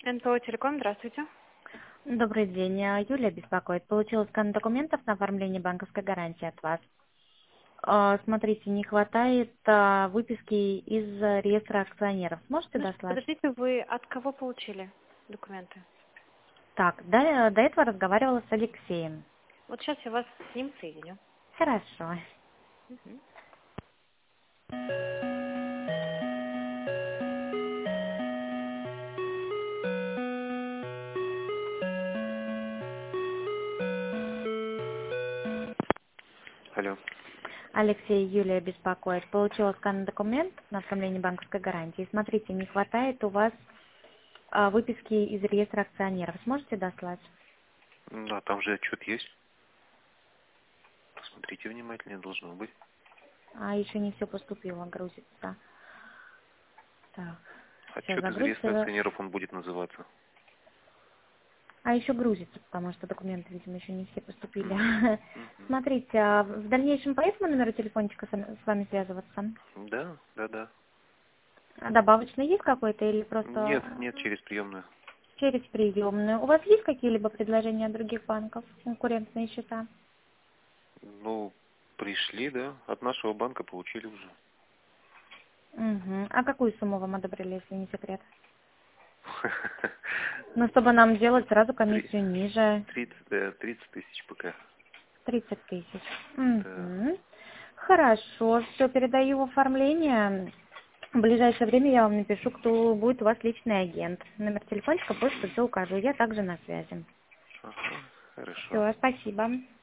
НПО «Телеком», здравствуйте. Добрый день. Юлия беспокоит. Получила скан документов на оформление банковской гарантии от вас. Смотрите, не хватает выписки из реестра акционеров. Сможете дослать? Подождите, вы от кого получили документы? Так, до этого разговаривала с Алексеем. Вот сейчас я вас с ним соединю. Хорошо. Мгм. Алло. Алексей, Юлия беспокоит. Получила скан документ на оформление банковской гарантии. Смотрите, не хватает у вас выписки из реестра акционеров. Сможете дослать? Да, там же отчет есть. Посмотрите внимательнее, должно быть. Еще не все поступило, грузится. Так, сейчас Отчет из реестра загрузится. акционеров, он будет называться. Еще грузится, потому что документы, видимо, еще не все поступили. Мгм. Смотрите, а в дальнейшем по этому номеру телефончика с вами связываться? Да, да, да. А добавочный есть какой-то или просто Нет, через приемную. через приемную? У вас есть какие-либо предложения от других банков, конкурентные счета? Ну, пришли, да. От нашего банка получили уже. Угу. А какую сумму вам одобрили, если не секрет? Ну, чтобы нам делать сразу Три- комиссию ниже 30 тысяч пока. 30 тысяч. Да. Угу. Хорошо, все, передаю в оформление. В ближайшее время я вам напишу, кто будет у вас личный агент. Номер телефончика, почту, все укажу. Я также на связи. Ага, хорошо. Все, спасибо.